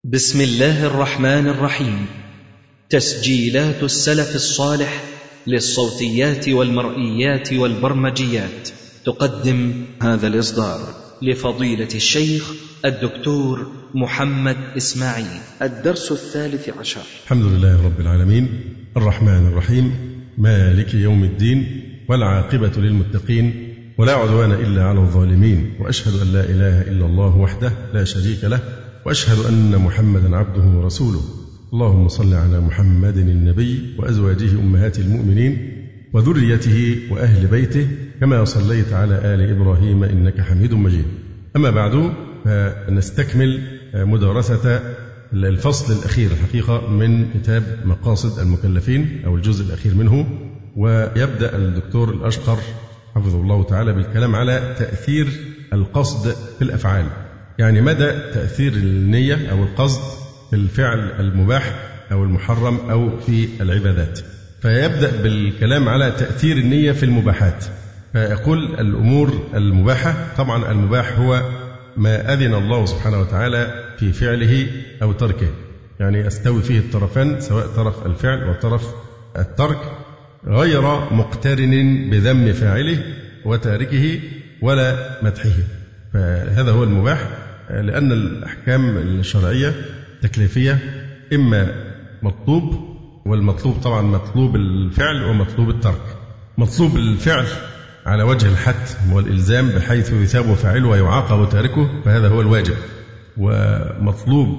بسم الله الرحمن الرحيم. تسجيلات السلف الصالح للصوتيات والمرئيات والبرمجيات تقدم هذا الإصدار لفضيلة الشيخ الدكتور محمد إسماعيل. الدرس 13. الحمد لله رب العالمين، الرحمن الرحيم، مالك يوم الدين، والعاقبة للمتقين، ولا عدوان إلا على الظالمين، وأشهد أن لا إله إلا الله وحده لا شريك له، وأشهد أن محمدا عبده ورسوله. اللهم صل على محمد النبي وأزواجه أمهات المؤمنين وذريته وأهل بيته كما صليت على آل إبراهيم إنك حميد مجيد. أما بعد، فنستكمل مدارسة الفصل الأخير الحقيقة من كتاب مقاصد المكلفين أو الجزء الأخير منه، ويبدأ الدكتور الأشقر حفظه الله تعالى بالكلام على تأثير القصد في الأفعال، يعني مدى تأثير النية أو القصد في الفعل المباح أو المحرم أو في العبادات. فيبدأ بالكلام على تأثير النية في المباحات، فيقول الأمور المباحة، طبعا المباح هو ما أذن الله سبحانه وتعالى في فعله أو تركه، يعني أستوي فيه الطرفان، سواء طرف الفعل وطرف الترك، غير مقترن بذم فاعله وتاركه ولا مدحه. فهذا هو المباح، لأن الأحكام الشرعية تكليفية، إما مطلوب، والمطلوب طبعا مطلوب الفعل ومطلوب الترك. مطلوب الفعل على وجه الحتم والإلزام بحيث يثاب فاعله ويعاقب تاركه، فهذا هو الواجب. ومطلوب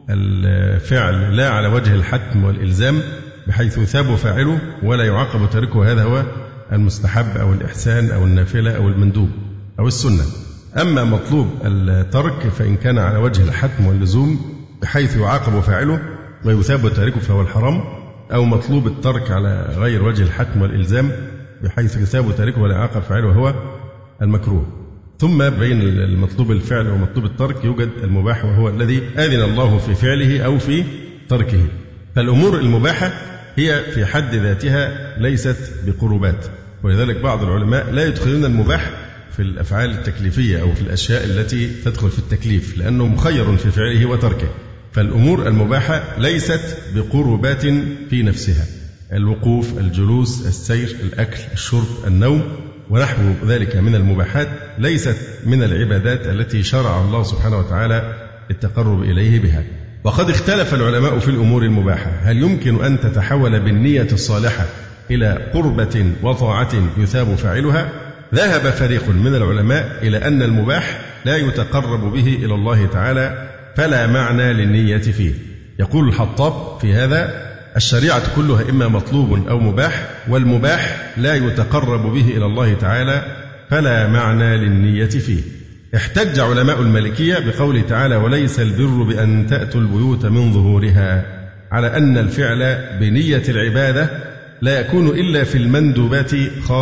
الفعل لا على وجه الحتم والإلزام بحيث يثاب فاعله ولا يعاقب تاركه، هذا هو المستحب أو الإحسان أو النافلة أو المندوب أو السنة. أما مطلوب الترك فإن كان على وجه الحتم واللزوم بحيث يعاقب فاعله ويثاب تاركه فهو الحرام، أو مطلوب الترك على غير وجه الحتم والإلزام بحيث يثاب تاركه ولا يعاقب فاعله وهو المكروه. ثم بين المطلوب الفعل ومطلوب الترك يوجد المباح، وهو الذي آذن الله في فعله أو في تركه. فالأمور المباحة هي في حد ذاتها ليست بقربات، ولذلك بعض العلماء لا يدخلون المباح في الأفعال التكليفية أو في الأشياء التي تدخل في التكليف، لأنه مخير في فعله وتركه. فالأمور المباحة ليست بقربات في نفسها، الوقوف، الجلوس، السير، الأكل، الشرب، النوم ونحو ذلك من المباحات ليست من العبادات التي شرع الله سبحانه وتعالى التقرب إليه بها. وقد اختلف العلماء في الأمور المباحة، هل يمكن أن تتحول بالنية الصالحة إلى قربة وطاعة يثاب فاعلها؟ ذهب فريق من العلماء إلى أن المباح لا يتقرب به إلى الله تعالى، فلا معنى للنية فيه. يقول الحطاب في هذا: الشريعة كلها إما مطلوب أو مباح، والمباح لا يتقرب به إلى الله تعالى، فلا معنى للنية فيه. احتج علماء المالكية بقوله تعالى: وليس البر بأن تأتوا البيوت من ظهورها، على أن الفعل بنية العبادة لا يكون إلا في المندوبات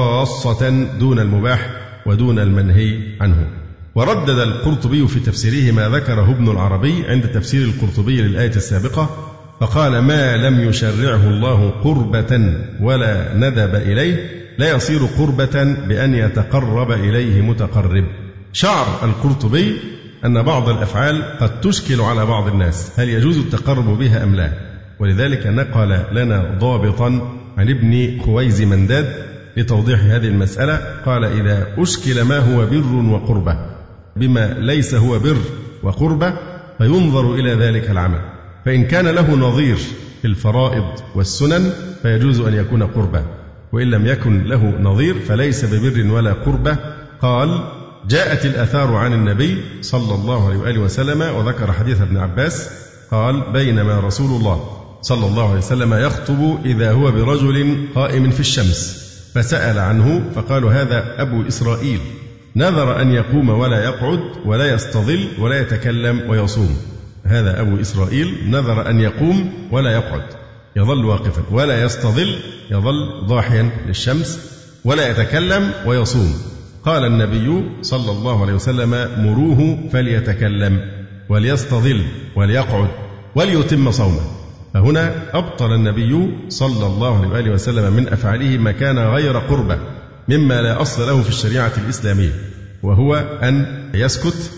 خاصة دون المباح ودون المنهي عنه. وردد القرطبي في تفسيره ما ذكره ابن العربي عند تفسير القرطبي للآية السابقة، فقال: ما لم يشرعه الله قربة ولا ندب إليه لا يصير قربة بأن يتقرب إليه متقرب. شعر القرطبي أن بعض الأفعال قد تشكل على بعض الناس، هل يجوز التقرب بها أم لا؟ ولذلك نقل لنا ضابطا عن ابن خويز منداد لتوضيح هذه المسألة، قال: إذا أشكل ما هو بر وقربة بما ليس هو بر وقربة فينظر إلى ذلك العمل، فإن كان له نظير في الفرائض والسنن فيجوز أن يكون قربة، وإن لم يكن له نظير فليس ببر ولا قربة. قال: جاءت الآثار عن النبي صلى الله عليه وآله وسلم، وذكر حديث ابن عباس قال: بينما رسول الله صلى الله عليه وسلم يخطب إذا هو برجل قائم في الشمس، فسأل عنه فقالوا: هذا أبو إسرائيل، نذر أن يقوم ولا يقعد ولا يستظل ولا يتكلم ويصوم. هذا أبو إسرائيل نذر أن يقوم ولا يقعد، يظل واقفا، ولا يستظل، يظل ضاحيا للشمس، ولا يتكلم ويصوم. قال النبي صلى الله عليه وسلم: مروه فليتكلم وليستظل وليقعد وليتم صومه. فهنا أبطل النبي صلى الله عليه وآله وسلم من أفعاله ما كان غير قربة مما لا أصل له في الشريعة الإسلامية، وهو أن يسكت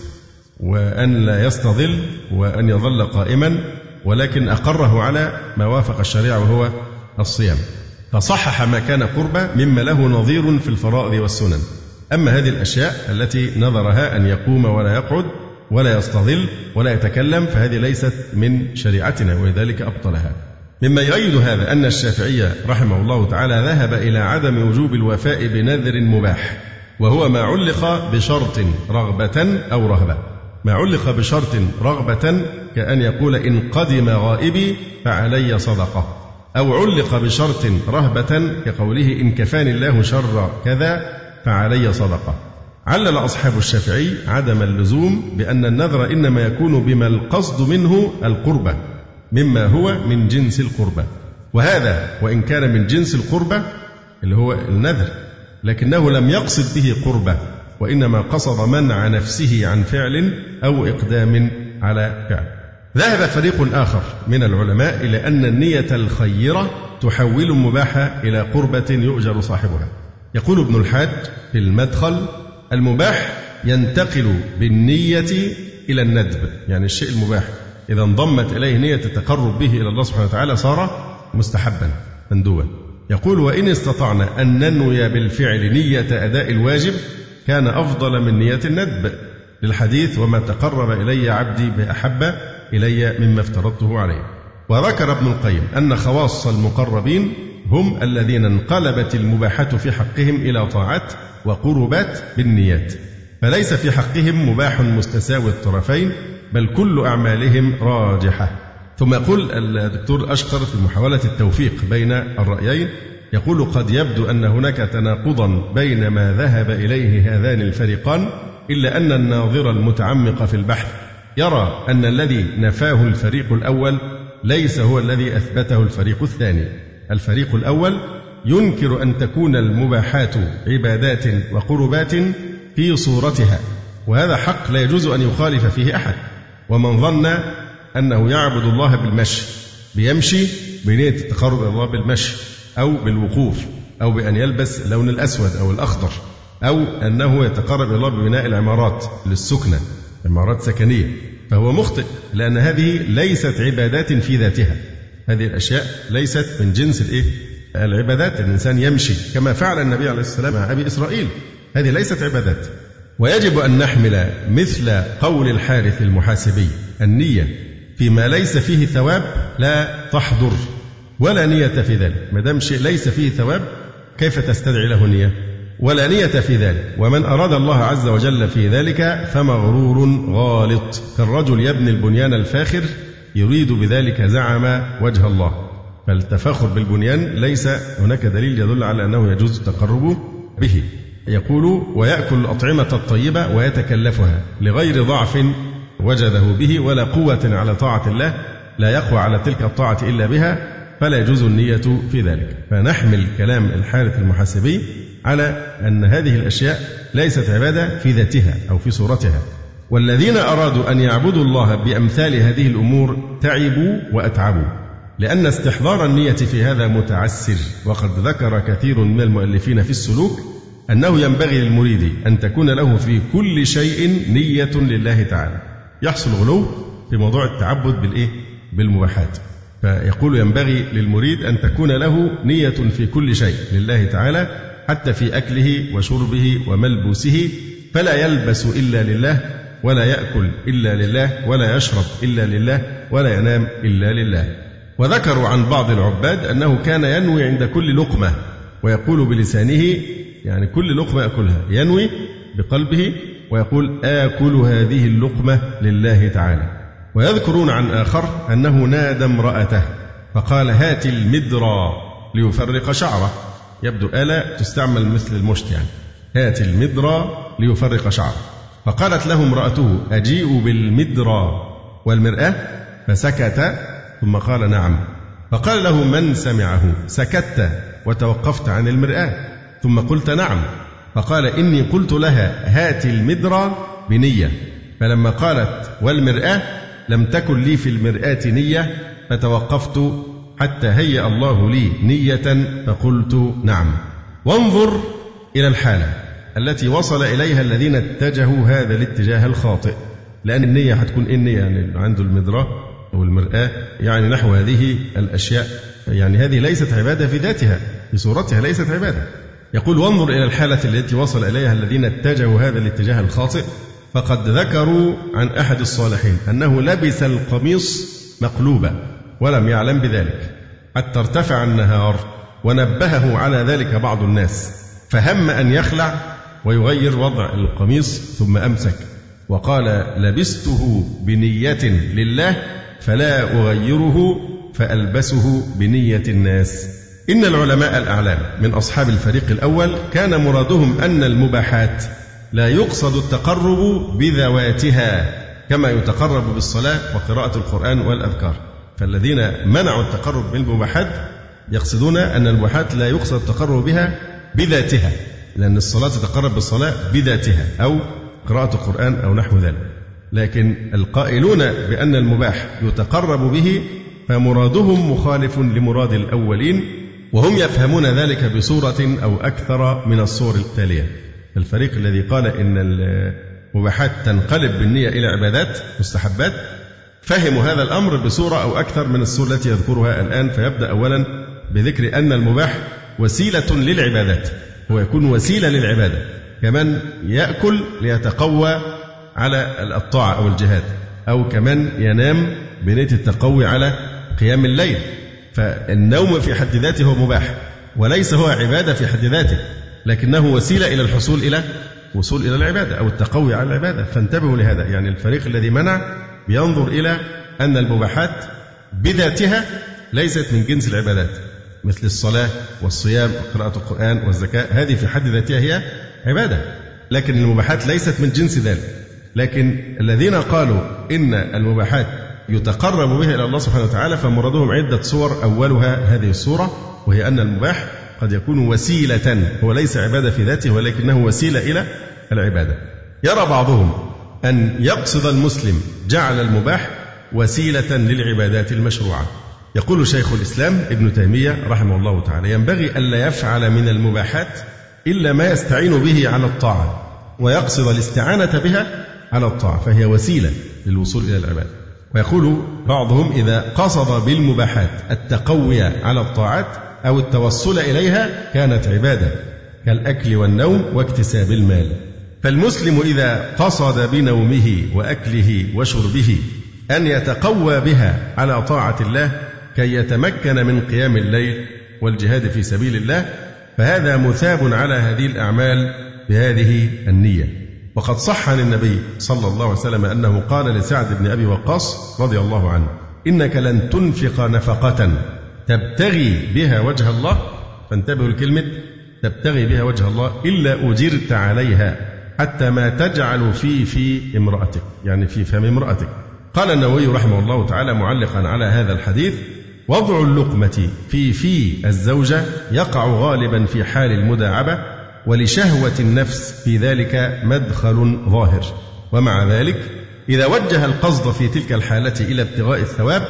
وأن لا يستظل وأن يظل قائما، ولكن أقره على ما وافق الشريعة وهو الصيام، فصحح ما كان قربة مما له نظير في الفرائض والسنن. أما هذه الأشياء التي نظرها أن يقوم ولا يقعد ولا يستظل ولا يتكلم فهذه ليست من شريعتنا، ولذلك أبطلها. مما يؤيد هذا أن الشافعي رحمه الله تعالى ذهب إلى عدم وجوب الوفاء بنذر مباح، وهو ما علق بشرط رغبة أو رهبة. ما علق بشرط رغبة كأن يقول إن قدم غائبي فعلي صدقة، أو علق بشرط رهبة كقوله إن كفاني الله شر كذا فعلي صدقة. علل أصحاب الشافعي عدم اللزوم بأن النذر إنما يكون بما القصد منه القربة مما هو من جنس القربة، وهذا وإن كان من جنس القربة اللي هو النذر لكنه لم يقصد به قربة، وإنما قصد منع نفسه عن فعل أو إقدام على فعل. ذهب فريق آخر من العلماء إلى أن النية الخيرة تحول المباح إلى قربة يؤجر صاحبها. يقول ابن الحاج في المدخل المباح ينتقل بالنية إلى الندب، يعني الشيء المباح إذا انضمت إليه نية التقرب به إلى الله سبحانه وتعالى صار مستحبا مندوبا. يقول وإن استطعنا أن ننوي بالفعل نية أداء الواجب كان أفضل من نية الندب، للحديث وما تقرب إلي عبدي بأحب إلي مما افترضته عليه. وذكر ابن القيم أن خواص المقربين هم الذين انقلبت المباحات في حقهم إلى طاعات وقربات بالنيات، فليس في حقهم مباح مستساوي الطرفين بل كل أعمالهم راجحة. ثم يقول الدكتور أشقر في محاولة التوفيق بين الرأيين، يقول قد يبدو أن هناك تناقضا بين ما ذهب إليه هذان الفريقان، إلا أن الناظر المتعمق في البحث يرى أن الذي نفاه الفريق الأول ليس هو الذي أثبته الفريق الثاني. الفريق الأول ينكر أن تكون المباحات عبادات وقربات في صورتها، وهذا حق لا يجوز أن يخالف فيه أحد. ومن ظن أنه يعبد الله بالمشي بيمشي بنية التقرب إلى الله بالمشي أو بالوقوف أو بأن يلبس اللون الأسود أو الأخضر، أو أنه يتقرب إلى الله ببناء العمارات للسكنة، عمارات سكنية، فهو مخطئ، لأن هذه ليست عبادات في ذاتها. هذه الأشياء ليست من جنس العبادات. الإنسان يمشي كما فعل النبي عليه السلام مع أبي إسرائيل، هذه ليست عبادات. ويجب أن نحمل مثل قول الحارث المحاسبي النية فيما ليس فيه ثواب لا تحضر ولا نية في ذلك. ما دام شيء ليس فيه ثواب كيف تستدعي له نية؟ ولا نية في ذلك. ومن أراد الله عز وجل في ذلك فمغرور غالط، كالرجل يبني البنيان الفاخر يريد بذلك زعم وجه الله، فالتفاخر بالبنيان ليس هناك دليل يدل على أنه يجوز التقرب به. يقول ويأكل الأطعمة الطيبة ويتكلفها لغير ضعف وجده به ولا قوة على طاعة الله، لا يقوى على تلك الطاعة إلا بها، فلا يجوز النية في ذلك. فنحمل كلام الحارث المحاسبي على أن هذه الأشياء ليست عبادة في ذاتها أو في صورتها. والذين أرادوا أن يعبدوا الله بأمثال هذه الأمور تعبوا وأتعبوا، لأن استحضار النية في هذا متعسر. وقد ذكر كثير من المؤلفين في السلوك أنه ينبغي للمريد أن تكون له في كل شيء نية لله تعالى. يحصل غلو في موضوع التعبد بالمباحات، فيقول ينبغي للمريد أن تكون له نية في كل شيء لله تعالى، حتى في أكله وشربه وملبوسه، فلا يلبس إلا لله، ولا يأكل إلا لله، ولا يشرب إلا لله، ولا ينام إلا لله. وذكروا عن بعض العباد أنه كان ينوي عند كل لقمة ويقول بلسانه، يعني كل لقمة يأكلها ينوي بقلبه ويقول آكل هذه اللقمة لله تعالى. ويذكرون عن آخر أنه نادى امرأته فقال هات المدرى ليفرق شعره، يبدو آلة تستعمل مثل المشط، يعني هات المدرى ليفرق شعره. فقالت له امرأته أجيء بالمدرى والمرآة؟ فسكت ثم قال نعم. فقال له من سمعه سكت وتوقفت عن المرآة ثم قلت نعم؟ فقال إني قلت لها هات المدرى بنية، فلما قالت والمرآة لم تكن لي في المرآة نية، فتوقفت حتى هيأ الله لي نية فقلت نعم. وانظر إلى الحالة التي وصل إليها الذين اتجهوا هذا الاتجاه الخاطئ، لأن النية هتكون إيه النية؟ يعني عنده المدراء أو المرآة، يعني نحو هذه الأشياء، يعني هذه ليست عبادة في ذاتها، في صورتها ليست عبادة. يقول: وانظر إلى الحالة التي وصل إليها الذين اتجهوا هذا الاتجاه الخاطئ، فقد ذكروا عن أحد الصالحين أنه لبس القميص مقلوبا ولم يعلم بذلك حتى ارتفع النهار، ونبهه على ذلك بعض الناس، فهم أن يخلع ويغير وضع القميص ثم أمسك وقال: لبسته بنية لله فلا أغيره فألبسه بنية الناس. إن العلماء الأعلام من أصحاب الفريق الأول كان مرادهم أن المباحات لا يقصد التقرب بذواتها كما يتقرب بالصلاة وقراءة القرآن والأذكار، فالذين منعوا التقرب بالمباحات يقصدون أن المباحات لا يقصد التقرب بها بذاتها، لأن الصلاة تتقرب بالصلاة بذاتها أو قراءة القرآن أو نحو ذلك. لكن القائلون بأن المباح يتقرب به فمرادهم مخالف لمراد الأولين، وهم يفهمون ذلك بصورة أو أكثر من الصور التالية. الفريق الذي قال إن المباحات تنقلب بالنية إلى عبادات مستحبات فهموا هذا الأمر بصورة أو أكثر من الصور التي يذكرها الآن. فيبدأ أولا بذكر أن المباح وسيلة للعبادات، هو يكون وسيلة للعبادة، كمان يأكل ليتقوى على الطاعة أو الجهاد، أو كمان ينام بنية التقوي على قيام الليل. فالنوم في حد ذاته هو مباح وليس هو عبادة في حد ذاته، لكنه وسيلة إلى الحصول إلى وصول إلى العبادة أو التقوي على العبادة. فانتبهوا لهذا، يعني الفريق الذي منع بينظر إلى أن المباحات بذاتها ليست من جنس العبادات، مثل الصلاة والصيام وقراءة القرآن والزكاة، هذه في حد ذاتها هي عبادة، لكن المباحات ليست من جنس ذلك. لكن الذين قالوا إن المباحات يتقرب بها إلى الله سبحانه وتعالى فمرادهم عدة صور، أولها هذه الصورة، وهي أن المباح قد يكون وسيلة، هو ليس عبادة في ذاته ولكنه وسيلة إلى العبادة. يرى بعضهم أن يقصد المسلم جعل المباح وسيلة للعبادات المشروعة. يقول شيخ الإسلام ابن تيمية رحمه الله تعالى: ينبغي ألا يفعل من المباحات إلا ما يستعين به على الطاعة ويقصد الاستعانة بها على الطاعة، فهي وسيلة للوصول إلى العبادة. ويقول بعضهم: إذا قصد بالمباحات التقوي على الطاعات أو التوصل إليها كانت عبادة، كالأكل والنوم واكتساب المال. فالمسلم إذا قصد بنومه وأكله وشربه أن يتقوى بها على طاعة الله كي يتمكن من قيام الليل والجهاد في سبيل الله، فهذا مثاب على هذه الأعمال بهذه النية. وقد صح عن النبي صلى الله عليه وسلم أنه قال لسعد بن أبي وقاص رضي الله عنه: إنك لن تنفق نفقة تبتغي بها وجه الله، فانتبهوا لكلمة تبتغي بها وجه الله، إلا أجرت عليها حتى ما تجعل في امرأتك، يعني في فم امرأتك. قال النووي رحمه الله تعالى معلقا على هذا الحديث: وضع اللقمة في الزوجة يقع غالبا في حال المداعبة، ولشهوة النفس في ذلك مدخل ظاهر، ومع ذلك إذا وجه القصد في تلك الحالة إلى ابتغاء الثواب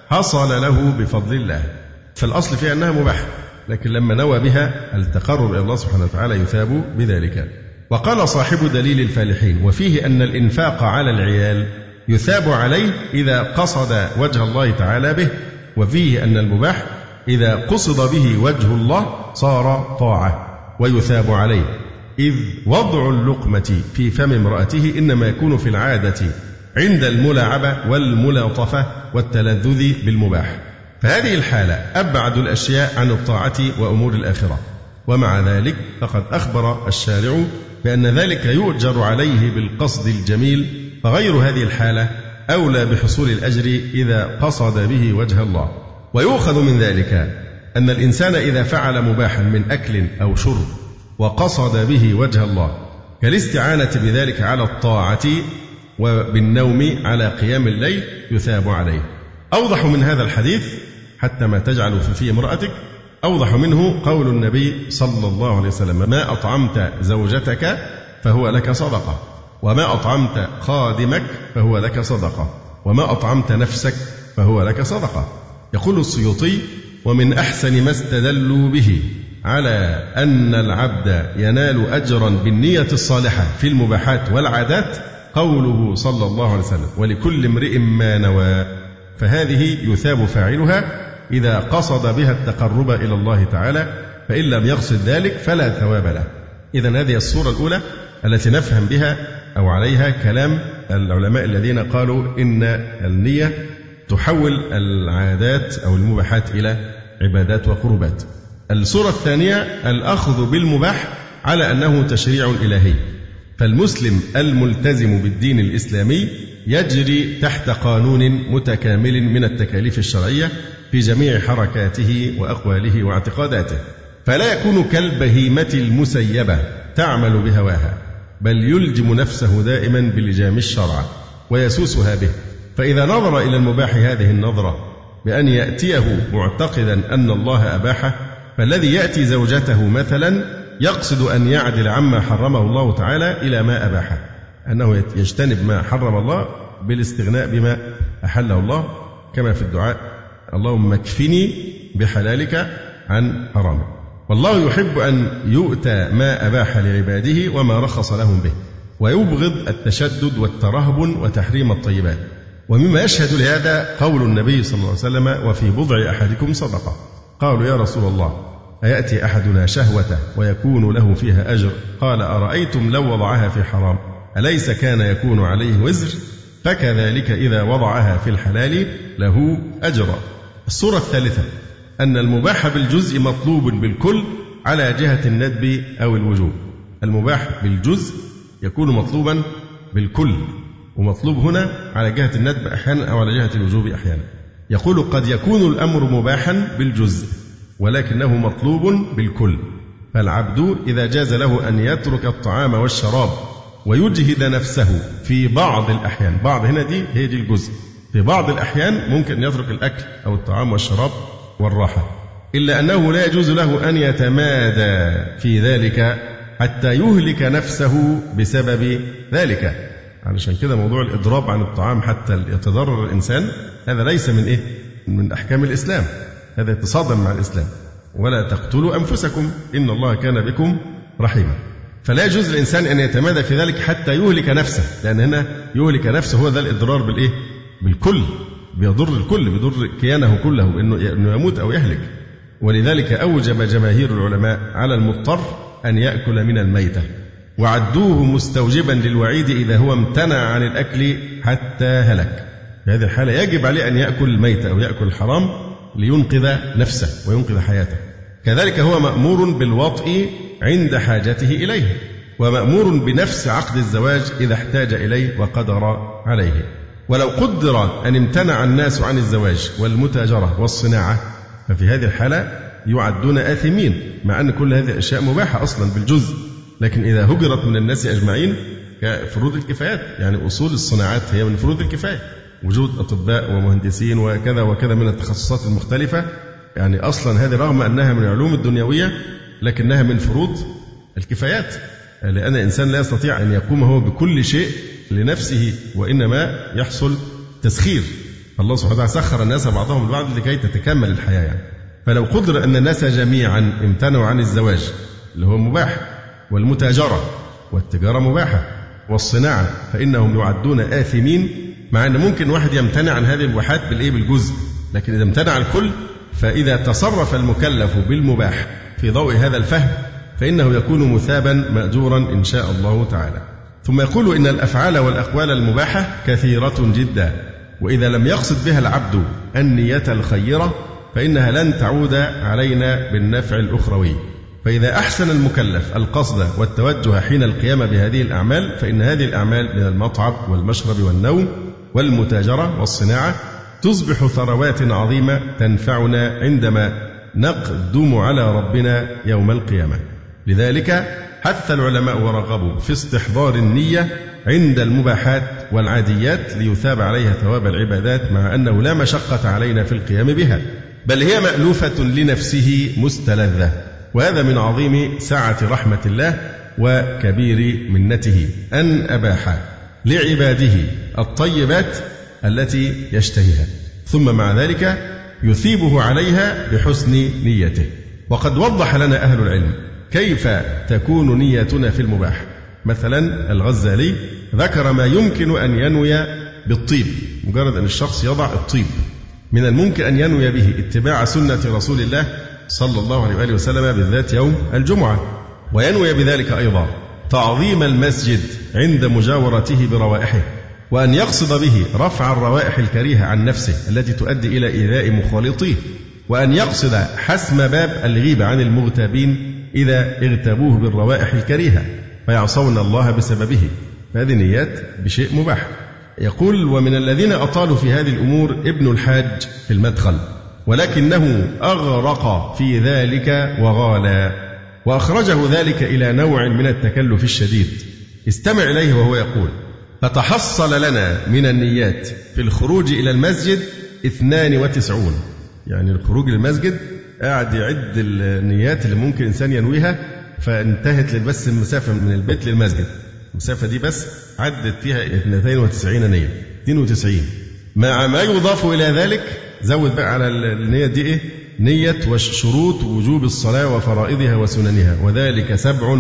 حصل له بفضل الله. فالأصل فيها أنها مباحة، لكن لما نوى بها التقرب إلى الله سبحانه وتعالى يثاب بذلك. وقال صاحب دليل الفالحين: وفيه أن الإنفاق على العيال يثاب عليه إذا قصد وجه الله تعالى به، وفيه أن المباح إذا قصد به وجه الله صار طاعة ويثاب عليه، إذ وضع اللقمة في فم امرأته إنما يكون في العادة عند الملاعبة والملاطفة والتلذذ بالمباح، فهذه الحالة أبعد الأشياء عن الطاعة وأمور الآخرة. ومع ذلك فقد أخبر الشارع بأن ذلك يؤجر عليه بالقصد الجميل، فغير هذه الحالة أولى بحصول الأجر إذا قصد به وجه الله. ويؤخذ من ذلك أن الإنسان إذا فعل مباحا من أكل أو شرب وقصد به وجه الله كالاستعانة بذلك على الطاعة وبالنوم على قيام الليل يثاب عليه. أوضح من هذا الحديث حتى ما تجعل في امرأتك، أوضح منه قول النبي صلى الله عليه وسلم: ما أطعمت زوجتك فهو لك صدقة، وما أطعمت خادمك فهو لك صدقة، وما أطعمت نفسك فهو لك صدقة. يقول السيوطي: ومن أحسن ما استدلوا به على أن العبد ينال أجرا بالنية الصالحة في المباحات والعادات قوله صلى الله عليه وسلم: ولكل امرئ ما نوى، فهذه يثاب فاعلها إذا قصد بها التقرب إلى الله تعالى، فإن لم يقصد ذلك فلا ثواب له. إذن هذه الصورة الأولى التي نفهم بها أو عليها كلام العلماء الذين قالوا إن النية تحول العادات أو المباحات إلى عبادات وقربات. الصورة الثانية الأخذ بالمباح على أنه تشريع إلهي، فالمسلم الملتزم بالدين الإسلامي يجري تحت قانون متكامل من التكاليف الشرعية في جميع حركاته وأقواله واعتقاداته، فلا يكون كالبهيمة المسيبة تعمل بهواها، بل يلجم نفسه دائما بلجام الشرع ويسوسها به. فإذا نظر إلى المباح هذه النظرة بأن يأتيه معتقدا أن الله أباحه، فالذي يأتي زوجته مثلا يقصد أن يعدل عما حرمه الله تعالى إلى ما أباحه، أنه يجتنب ما حرم الله بالاستغناء بما أحله الله، كما في الدعاء: اللهم اكفني بحلالك عن حرامك. والله يحب أن يؤتى ما أباح لعباده وما رخص لهم به، ويبغض التشدد والترهبن وتحريم الطيبات. ومما يشهد لهذا قول النبي صلى الله عليه وسلم: وفي بضع أحدكم صدقة. قالوا: يا رسول الله، أيأتي أحدنا شهوته ويكون له فيها أجر؟ قال: أرأيتم لو وضعها في حرام أليس كان يكون عليه وزر؟ فكذلك إذا وضعها في الحلال له أجر. الصورة الثالثة أن المباح بالجزء مطلوب بالكل على جهة الندب أو الوجوب. المباح بالجزء يكون مطلوبا بالكل، ومطلوب هنا على جهة الندب أحيانا أو على جهة الوجوب أحيانا. يقول: قد يكون الأمر مباحا بالجزء ولكنه مطلوب بالكل، فالعبد إذا جاز له أن يترك الطعام والشراب ويجهد نفسه في بعض الأحيان، بعض هنا دي هي دي الجزء، في بعض الأحيان ممكن يترك الأكل أو الطعام والشراب والراحة، إلا أنه لا يجوز له أن يتمادى في ذلك حتى يهلك نفسه بسبب ذلك. علشان كده موضوع الإضراب عن الطعام حتى يتضرر الإنسان هذا ليس من من أحكام الإسلام، هذا يتصادم مع الإسلام. ولا تقتلوا أنفسكم إن الله كان بكم رحيما. فلا يجوز للإنسان أن يتمادى في ذلك حتى يهلك نفسه، لأن هنا يهلك نفسه هو ذا الإضرار بالكل، بيضر الكل، بيضر كيانه كله إنه يموت أو يهلك. ولذلك أوجب جماهير العلماء على المضطر أن يأكل من الميتة، وعدوه مستوجبا للوعيد إذا هو امتنع عن الأكل حتى هلك. في هذه الحالة يجب عليه أن يأكل الميتة أو يأكل الحرام لينقذ نفسه وينقذ حياته. كذلك هو مأمور بالوطء عند حاجته إليه، ومأمور بنفس عقد الزواج إذا احتاج إليه وقدر عليه. ولو قدر أن امتنع الناس عن الزواج والمتاجرة والصناعة ففي هذه الحالة يعدون آثمين، مع أن كل هذه الأشياء مباحة أصلا بالجزء، لكن إذا هجرت من الناس أجمعين كفروض الكفايات، يعني أصول الصناعات هي من فروض الكفاية، وجود أطباء ومهندسين وكذا وكذا من التخصصات المختلفة، يعني أصلا هذه رغم أنها من العلوم الدنيوية لكنها من فروض الكفايات، لأن الإنسان لا يستطيع أن يقوم هو بكل شيء لنفسه، وإنما يحصل تسخير. الله سبحانه وتعالى سخر الناس بعضهم البعض لكي تتكمل الحياة يعني. فلو قدر أن الناس جميعا امتنعوا عن الزواج اللي هو مباح، والمتاجرة والتجارة مباحة، والصناعة، فإنهم يعدون آثمين، مع أن ممكن واحد يمتنع عن هذه المباحات بالجزء، لكن إذا امتنع الكل، فإذا تصرف المكلف بالمباح في ضوء هذا الفهم فإنه يكون مثابا مأجورا إن شاء الله تعالى. ثم يقول: إن الأفعال والأقوال المباحة كثيرة جدا، وإذا لم يقصد بها العبد النية الخيرة فإنها لن تعود علينا بالنفع الأخروي. فإذا أحسن المكلف القصد والتوجه حين القيام بهذه الأعمال فإن هذه الأعمال من المطعم والمشرب والنوم والمتاجرة والصناعة تصبح ثروات عظيمة تنفعنا عندما نقدم على ربنا يوم القيامة. لذلك حث العلماء ورغبوا في استحضار النية عند المباحات والعاديات ليثاب عليها ثواب العبادات، مع أنه لا مشقة علينا في القيام بها، بل هي مألوفة لنفسه مستلذة. وهذا من عظيم سعة رحمة الله وكبير منته أن أباح لعباده الطيبات التي يشتهيها، ثم مع ذلك يثيبه عليها بحسن نيته. وقد وضح لنا أهل العلم كيف تكون نيتنا في المباح، مثلا الغزالي ذكر ما يمكن أن ينوي بالطيب، مجرد أن الشخص يضع الطيب من الممكن أن ينوي به اتباع سنة رسول الله صلى الله عليه وآله وسلم بالذات يوم الجمعة، وينوي بذلك أيضا تعظيم المسجد عند مجاورته بروائحه، وأن يقصد به رفع الروائح الكريهة عن نفسه التي تؤدي إلى إيذاء مخالطيه، وأن يقصد حسم باب الغيبة عن المغتابين إذا اغتابوه بالروائح الكريهة فيعصون الله بسببه، فهذه نيات بشيء مباح. يقول: ومن الذين أطالوا في هذه الأمور ابن الحاج في المدخل، ولكنه أغرق في ذلك وغالى، وأخرجه ذلك إلى نوع من التكلف الشديد. استمع إليه وهو يقول: فتحصل لنا من النيات في الخروج إلى المسجد 92. يعني الخروج للمسجد قاعد يعد النيات اللي ممكن إنسان ينويها، فانتهت بس المسافة من البيت للمسجد، المسافة دي بس عدت فيها 92 نية، 92 مع ما يضاف إلى ذلك. زود بقى على النية دي إيه؟ نية وشروط وجوب الصلاة وفرائضها وسننها، وذلك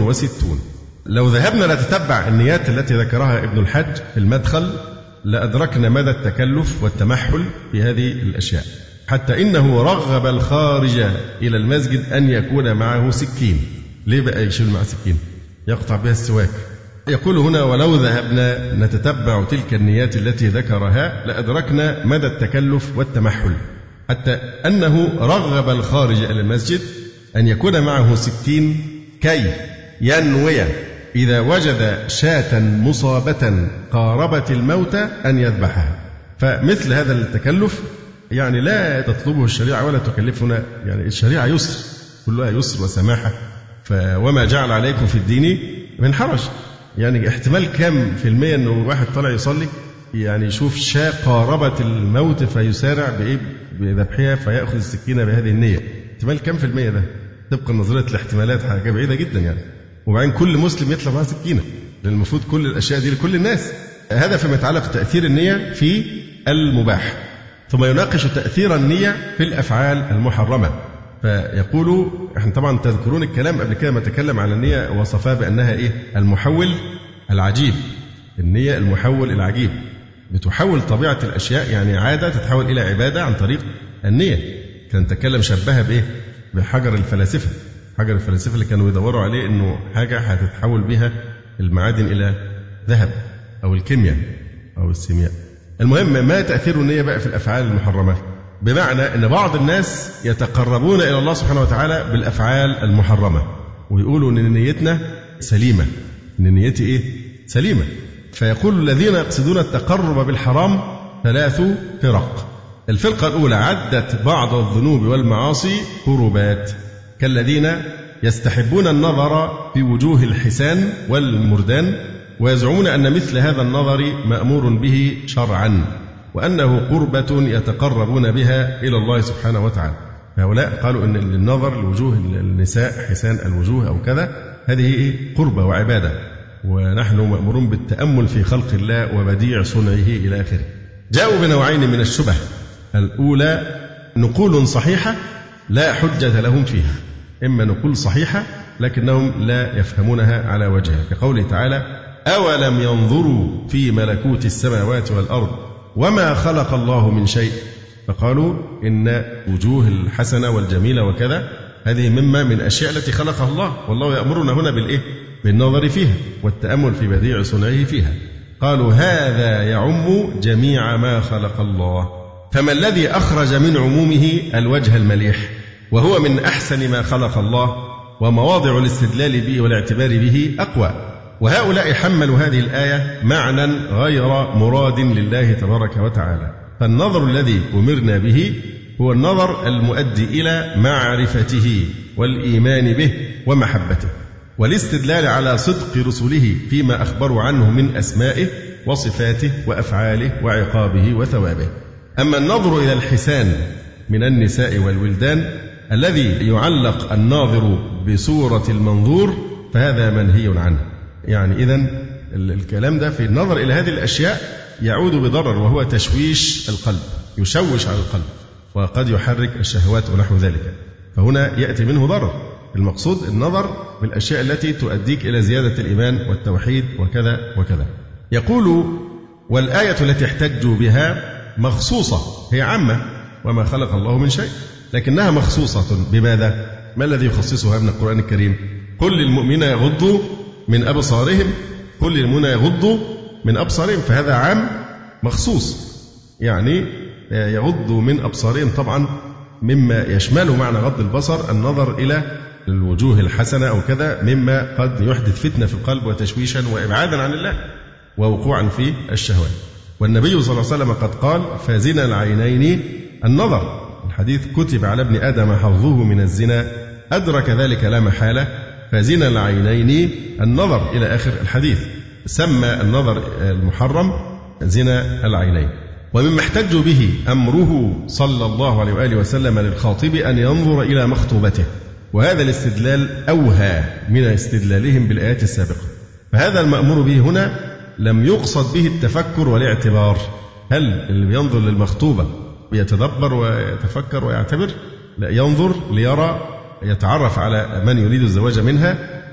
67. لو ذهبنا نتتبع النيات التي ذكرها ابن الحاج في المدخل لأدركنا مدى التكلف والتمحل في هذه الأشياء، حتى إنه رغب الخارج إلى المسجد أن يكون معه سكين. ليه بقى يشيل معه سكين؟ يقطع بها السواك. يقول هنا: ولو ذهبنا نتتبع تلك النيات التي ذكرها لأدركنا مدى التكلف والتمحل، حتى أنه رغب الخارج إلى المسجد أن يكون معه سكين كي ينوي إذا وجد شاة مصابة قاربت الموت أن يذبحها. فمثل هذا التكلف يعني لا تطلبه الشريعة ولا تكلفنا، يعني الشريعة يسر، كلها يسر وسماحة، وما جعل عليكم في الدين من حرج. يعني احتمال كم في المية أنه واحد طالع يصلي يعني يشوف شاة قاربت الموت فيسارع بذبحها فيأخذ السكينة بهذه النية؟ احتمال كم في المية ده؟ طبقا نظرية الاحتمالات حاجة بعيدة جدا يعني. وبعدين كل مسلم يطلع معاه سكينة، لأن المفروض كل الأشياء دي لكل الناس. هذا فيما يتعلق تأثير النية في المباح. ثم يناقش تأثير النية في الأفعال المحرمة، فيقول: احنا طبعا تذكرون الكلام قبل كده ما تكلم على النية وصفها بأنها إيه؟ المحول العجيب. النية المحول العجيب بتحول طبيعة الأشياء، يعني عادة تتحول إلى عبادة عن طريق النية. كان تكلم شبهها بإيه؟ بحجر الفلاسفة. حجر الفلاسفة اللي كانوا يدوروا عليه إنه حاجة هتتحول بها المعادن إلى ذهب أو الكيمياء أو السيمياء. المهم، ما تأثير النية بقى في الأفعال المحرمة؟ بمعنى أن بعض الناس يتقربون إلى الله سبحانه وتعالى بالأفعال المحرمة ويقولوا أن نيتنا سليمة، أن نيتي إيه؟ سليمة. فيقول: الذين يقصدون التقرب بالحرام 3 فرق. الفرقة الأولى عدت بعض الذنوب والمعاصي قربات، كالذين يستحبون النظر في وجوه الحسان والمردان، ويزعمون أن مثل هذا النظر مأمور به شرعا، وأنه قربة يتقربون بها إلى الله سبحانه وتعالى. هؤلاء قالوا أن النظر لوجوه النساء حسان الوجوه أو كذا هذه قربة وعبادة، ونحن مأمورون بالتأمل في خلق الله وبديع صنعه إلى آخره. جاءوا بنوعين من الشبه. الأولى نقول صحيحة لا حجة لهم فيها، إما نقول صحيحة لكنهم لا يفهمونها على وجهها، كقوله تعالى: أولم ينظروا في ملكوت السماوات والأرض وما خلق الله من شيء، فقالوا إن وجوه الحسنة والجميلة وكذا هذه مما من أشياء التي خلقها الله، والله يأمرنا هنا بالإيه؟ بالنظر فيها والتأمل في بديع صنعه فيها. قالوا: هذا يعم جميع ما خلق الله، فما الذي أخرج من عمومه الوجه المليح، وهو من أحسن ما خلق الله، ومواضع الاستدلال به والاعتبار به أقوى. وهؤلاء حملوا هذه الآية معنى غير مراد لله تبارك وتعالى. فالنظر الذي أمرنا به هو النظر المؤدي إلى معرفته والإيمان به ومحبته، والاستدلال على صدق رسله فيما أخبروا عنه من أسمائه وصفاته وأفعاله وعقابه وثوابه. أما النظر إلى الحسان من النساء والولدان الذي يعلق الناظر بصورة المنظور فهذا منهي عنه. يعني إذن الكلام ده في النظر إلى هذه الأشياء يعود بضرر، وهو تشويش القلب، يشوش على القلب وقد يحرك الشهوات ونحو ذلك، فهنا يأتي منه ضرر. المقصود النظر بالأشياء التي تؤديك إلى زيادة الإيمان والتوحيد وكذا وكذا. يقول: والآية التي احتجوا بها مخصوصة، هي عامة وما خلق الله من شيء، لكنها مخصوصة بماذا؟ ما الذي يخصصها من القرآن الكريم؟ قل للمؤمنين يغضوا من أبصارهم، قل للمؤمنين يغضوا من أبصارهم، فهذا عام مخصوص، يعني يغضوا من أبصارهم. طبعا مما يشمل معنى غض البصر النظر إلى الوجوه الحسنة أو كذا، مما قد يحدث فتنة في القلب وتشويشا وإبعادا عن الله ووقوعا في الشهوات. والنبي صلى الله عليه وسلم قد قال: فزنا العينين النظر. الحديث: كتب على ابن آدم حظه من الزنا أدرك ذلك لا محالة، فزنا العينين النظر، إلى آخر الحديث. سمى النظر المحرم زنا العينين. ومما احتجوا به أمره صلى الله عليه وآله وسلم للخاطب أن ينظر إلى مخطوبته، وهذا الاستدلال أوهى من استدلالهم بالآيات السابقة. فهذا المأمور به هنا لم يقصد به التفكر والاعتبار. هل اللي بينظر للمخطوبة بيتدبر ويتفكر ويعتبر؟ لا، ينظر ليرى، يتعرف على من يريد الزواج منها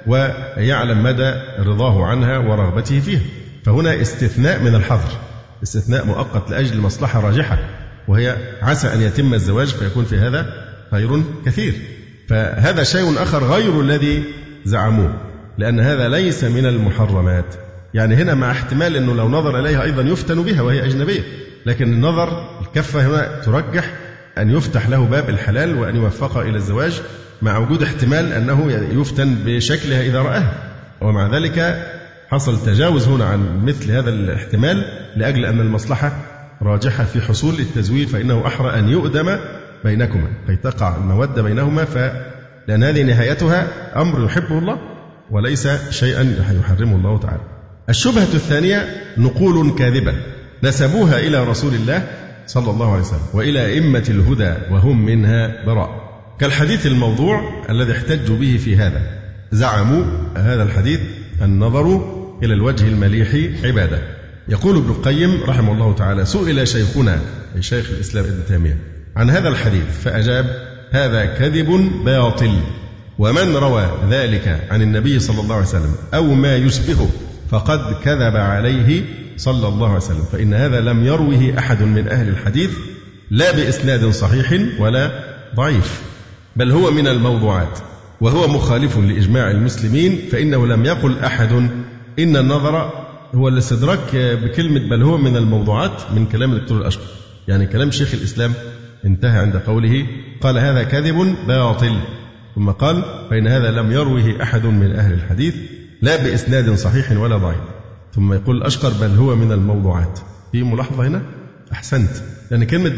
ويعلم مدى رضاه عنها ورغبته فيها. فهنا استثناء من الحظر، استثناء مؤقت لأجل مصلحة راجحة، وهي عسى أن يتم الزواج فيكون في هذا خير كثير. فهذا شيء آخر غير الذي زعموه، لأن هذا ليس من المحرمات. يعني هنا مع احتمال أنه لو نظر إليها أيضا يفتن بها وهي أجنبية، لكن النظر الكفة هنا ترجح أن يفتح له باب الحلال وأن يوفق إلى الزواج، مع وجود احتمال أنه يفتن بشكلها إذا رآها. ومع ذلك حصل تجاوز هنا عن مثل هذا الاحتمال لأجل أن المصلحة راجحة في حصول التزويج، فإنه أحرى أن يؤدم بينكما كي تقع المودة بينهما، لأن هذه نهايتها أمر يحبه الله وليس شيئا يحرمه الله تعالى. الشبهة الثانية نقول كاذبة نسبوها إلى رسول الله صلى الله عليه وسلم وإلى أئمة الهدى وهم منها براء، كالحديث الموضوع الذي احتجوا به في هذا. زعموا هذا الحديث: النظر إلى الوجه المليح عبادة. يقول ابن القيم رحمه الله تعالى: سئل شيخنا أي شيخ الإسلام ابن تيمية عن هذا الحديث فأجاب: هذا كذب باطل، ومن روى ذلك عن النبي صلى الله عليه وسلم أو ما يشبهه فقد كذب عليه صلى الله عليه وسلم، فإن هذا لم يروه أحد من أهل الحديث لا بإسناد صحيح ولا ضعيف، بل هو من الموضوعات، وهو مخالف لإجماع المسلمين، فإنه لم يقل أحد إن النظر هو الاستدراك بكلمة بل هو من الموضوعات من كلام الدكتور الأشقر. يعني كلام شيخ الإسلام انتهى عند قوله قال هذا كذب باطل، ثم قال فإن هذا لم يروه أحد من أهل الحديث لا بإسناد صحيح ولا ضعيف، ثم يقول الأشقر بل هو من الموضوعات. في ملاحظة هنا؟ أحسنت، يعني كلمة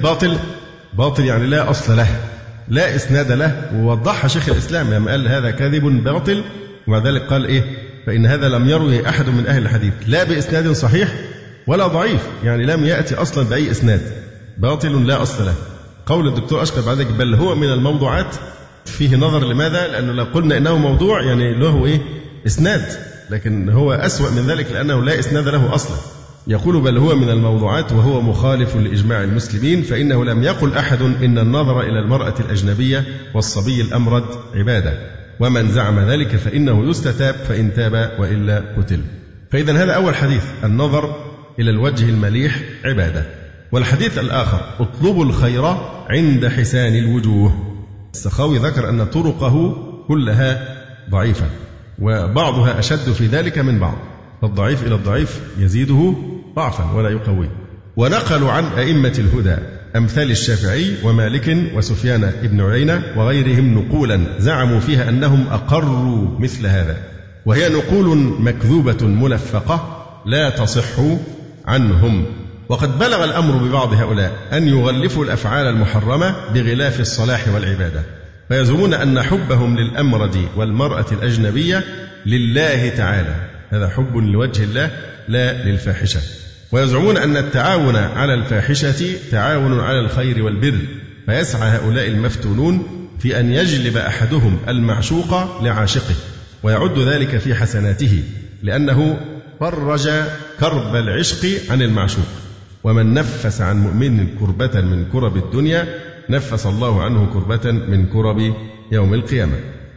باطل يعني لا أصل له لا إسناد له، ووضحها شيخ الإسلام لما قال هذا كذب باطل، ومع ذلك قال إيه؟ فإن هذا لم يروه أحد من أهل الحديث لا بإسناد صحيح ولا ضعيف، يعني لم يأتي أصلا بأي إسناد، باطل لا أصل له. قول الدكتور أشقر بعد ذلك بل هو من الموضوعات فيه نظر. لماذا؟ لأنه لو قلنا إنه موضوع يعني له إيه؟ إسناد، لكن هو أسوأ من ذلك لأنه لا إسناد له أصلا. يقول بل هو من الموضوعات وهو مخالف لإجماع المسلمين، فإنه لم يقل أحد إن النظر إلى المرأة الأجنبية والصبي الأمرد عبادة، ومن زعم ذلك فإنه يستتاب فإن تاب وإلا قتل. فإذا هذا أول حديث، النظر إلى الوجه المليح عبادة. والحديث الآخر اطلبوا الخير عند حسان الوجوه. السخاوي ذكر أن طرقه كلها ضعيفة، وبعضها أشد في ذلك من بعض، فالضعيف إلى الضعيف يزيده ضعفا ولا يقويه. ونقلوا عن أئمة الهدى أمثال الشافعي ومالك وسفيان بن عيينة وغيرهم نقولا زعموا فيها أنهم أقروا مثل هذا، وهي نقول مكذوبة ملفقة لا تصح عنهم. وقد بلغ الأمر ببعض هؤلاء أن يغلفوا الأفعال المحرمة بغلاف الصلاح والعبادة، فيزعمون أن حبهم للأمرد والمرأة الأجنبية لله تعالى، هذا حب لوجه الله لا للفاحشة، ويزعمون أن التعاون على الفاحشة تعاون على الخير والبر، فيسعى هؤلاء المفتونون في أن يجلب أحدهم المعشوق لعاشقه ويعد ذلك في حسناته، لأنه فرج كرب العشق عن المعشوق، ومن نفس عن مؤمن كربة من كرب الدنيا نفس الله عنه كربة من كرب يوم القيامة.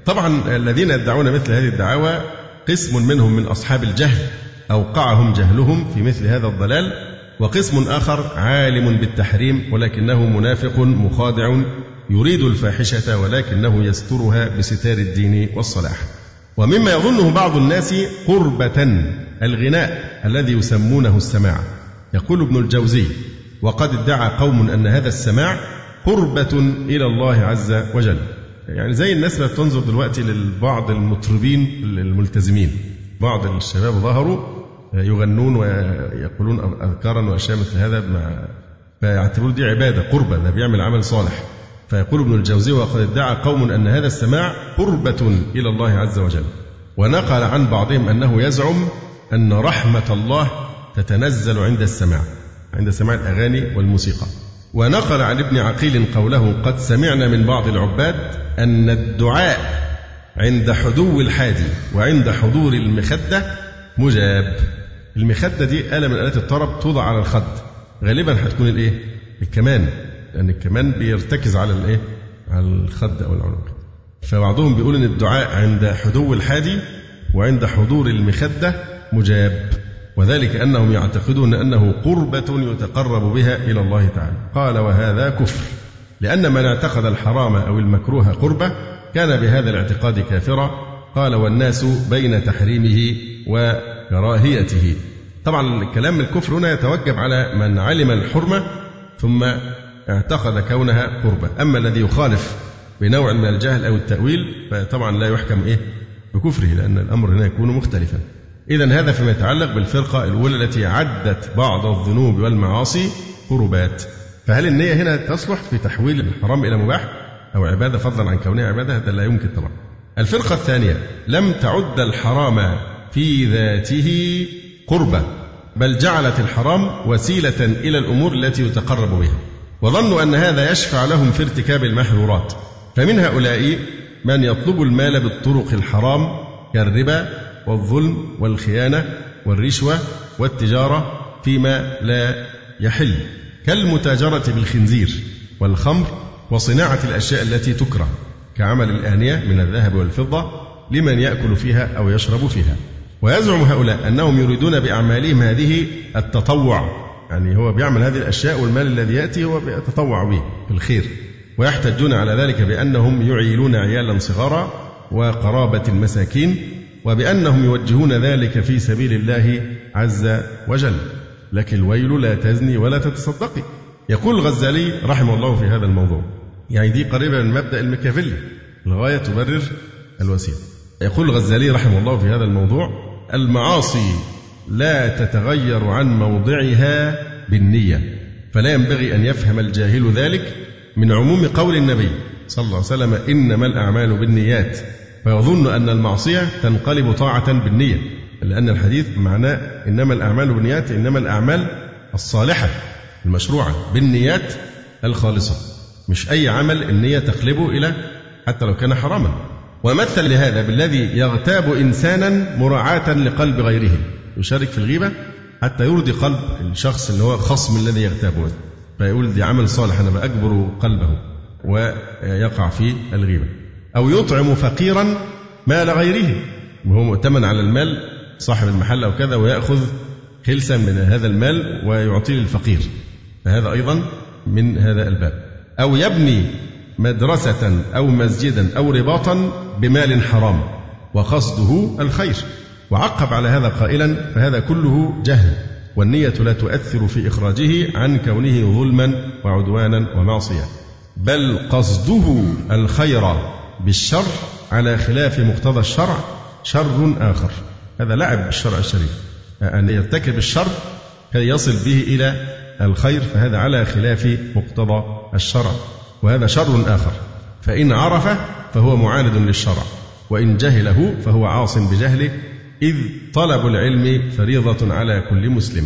طبعا الذين يدعون مثل هذه الدعاوى قسم منهم من أصحاب الجهل أوقعهم جهلهم في مثل هذا الضلال، وقسم آخر عالم بالتحريم ولكنه منافق مخادع يريد الفاحشة ولكنه يسترها بستار الدين والصلاح. ومما يظنه بعض الناس قربة الغناء الذي يسمونه السماع. يقول ابن الجوزي: وقد ادعى قوم أن هذا السماع قربة إلى الله عز وجل. يعني زي الناس اللي بتنظر دلوقتي لبعض المطربين الملتزمين، بعض الشباب ظهروا يغنون ويقولون أذكارا وأشياء مثل هذا فيعتبروا دي عبادة قربة، ده بيعمل عمل صالح. فيقول ابن الجوزي: وقد ادعى قوم أن هذا السماع قربة إلى الله عز وجل. ونقل عن بعضهم أنه يزعم أن رحمة الله تتنزل عند السماع، عند سماع الأغاني والموسيقى. ونقل عن ابن عقيل قوله: قد سمعنا من بعض العباد أن الدعاء عند حدو الحادي وعند حضور المخدة مجاب. المخدة دي آلة من آلات الطرب توضع على الخد، غالبا هتكون الإيه؟ الكمان، لأن الكمان بيرتكز على الإيه؟ على الخد أو العنق. فبعضهم بيقول أن الدعاء عند حدو الحادي وعند حضور المخدة مجاب، وذلك أنهم يعتقدون أنه قربة يتقرب بها إلى الله تعالى. قال: وهذا كفر، لأن من اعتقد الحرام أو المكروه قربة كان بهذا الاعتقاد كافرا. قال: والناس بين تحريمه وكراهيته. طبعا الكلام الكفر هنا يتوجب على من علم الحرمة ثم اعتقد كونها قربة. أما الذي يخالف بنوع من الجهل أو التأويل فطبعا لا يحكم بكفره، لأن الأمر هنا يكون مختلفا. إذن هذا فيما يتعلق بالفرقة الأولى التي عدت بعض الذنوب والمعاصي قربات. فهل النية هنا تصلح في تحويل الحرام إلى مباح أو عبادة فضلا عن كونها عبادة؟ هذا لا يمكن طبعا. الفرقة الثانية لم تعد الحرام في ذاته قربة، بل جعلت الحرام وسيلة إلى الأمور التي يتقرب بها، وظنوا أن هذا يشفع لهم في ارتكاب المحظورات. فمن هؤلاء من يطلب المال بالطرق الحرام كالربا والظلم والخيانة والرشوة والتجارة فيما لا يحل، كالمتاجرة بالخنزير والخمر وصناعة الأشياء التي تكره كعمل الآنية من الذهب والفضة لمن يأكل فيها أو يشرب فيها. ويزعم هؤلاء أنهم يريدون بأعمالهم هذه التطوع، يعني هو بيعمل هذه الأشياء والمال الذي يأتي هو بيتطوع به في الخير، ويحتجون على ذلك بأنهم يعيلون عيالا صغارا وقرابة المساكين، وبأنهم يوجهون ذلك في سبيل الله عز وجل. لك الويل لا تزني ولا تتصدقي. يقول الغزالي رحمه الله في هذا الموضوع، يعني دي قريبة من مبدأ الميكافيلي، الغاية تبرر الوسيلة. يقول الغزالي رحمه الله في هذا الموضوع: المعاصي لا تتغير عن موضعها بالنية، فلا ينبغي أن يفهم الجاهل ذلك من عموم قول النبي صلى الله عليه وسلم: إنما الأعمال بالنيات، فيظن أن المعصية تنقلب طاعة بالنية، لأن الحديث معناه إنما الأعمال بالنيات، إنما الأعمال الصالحة المشروعة بالنيات الخالصة، مش أي عمل النية تقلبه إلى حتى لو كان حراما. ومثل لهذا بالذي يغتاب إنسانا مراعاة لقلب غيره، يشارك في الغيبة حتى يرضي قلب الشخص اللي هو خصم الذي يغتابه، فيقول دي عمل صالح أنا بأجبر قلبه ويقع في الغيبة. أو يطعم فقيرا مال غيره وهو مؤتمن على المال صاحب المحل أو كذا، ويأخذ خلسا من هذا المال ويعطيه للفقير، فهذا أيضا من هذا الباب. أو يبني مدرسة أو مسجدا أو رباطا بمال حرام وقصده الخير. وعقب على هذا قائلا: فهذا كله جهل، والنية لا تؤثر في إخراجه عن كونه ظلما وعدوانا ومعصية، بل قصده الخير بالشر على خلاف مقتضى الشرع شر آخر. هذا لعب بالشرع الشريف، أن يرتكب الشر كي يصل به إلى الخير، فهذا على خلاف مقتضى الشرع، وهذا شر آخر. فإن عرف فهو معاند للشرع، وإن جهله فهو عاص بجهله، إذ طلب العلم فريضة على كل مسلم.